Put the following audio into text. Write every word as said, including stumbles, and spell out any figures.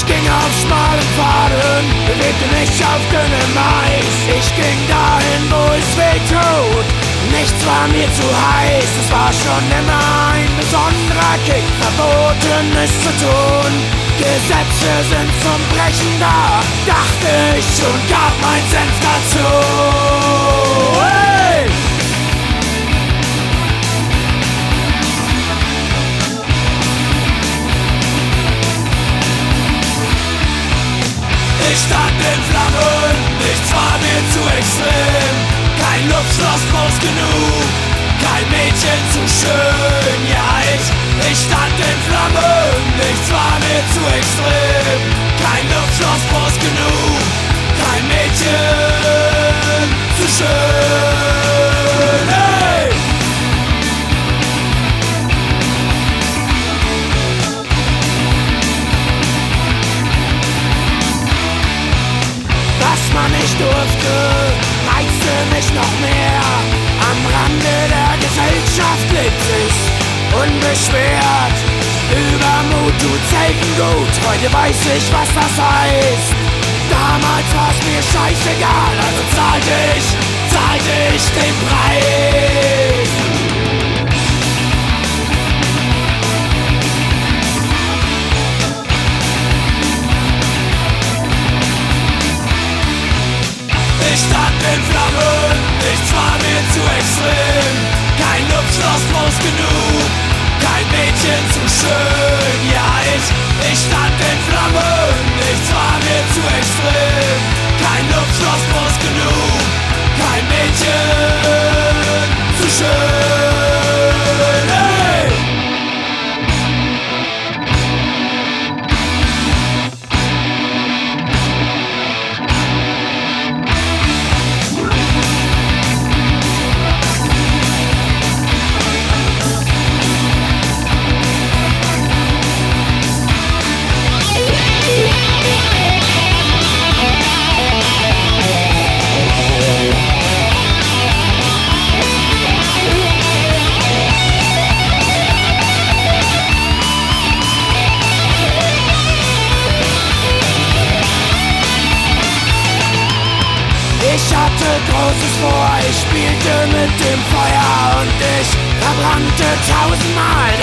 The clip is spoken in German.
ging auf schmalen Pfaden, bewegte mich auf dünnem Eis. Ich ging dahin, wo es weh tut. Nichts war mir zu heiß, es war schon immer ein besonderer Kick. Verboten ist zu tun, Gesetze sind zum Brechen da, dachte ich und gab mein Senf dazu. Hey! Ich stand in Flammen, nichts war mir zu extrem. Kein Luftschloss groß genug, kein Mädchen zu schön. Ja, ich, ich stand in Flammen, nichts war mir zu extrem. Kein Luftschloss groß genug, kein Mädchen zu schön. Hey! Was man nicht durfte, reizte mich noch mehr. Am Rande der Gesellschaft lebt sich unbeschwert. Übermut tut selten gut, heute weiß ich, was das heißt. Damals war's mir scheißegal, also zahlte ich, zahlte ich den Preis. Ich stand in Flammen, nichts war mir zu extrem. Kein Luftschloss groß genug, kein Mädchen zu schön. Ja, ich, ich stand in Flammen, nichts war mir zu extrem. Kein Luftschloss groß genug, kein Mädchen zu schön. Hey! Ich hatte Großes vor, ich spielte mit dem Feuer und ich verbrannte tausendmal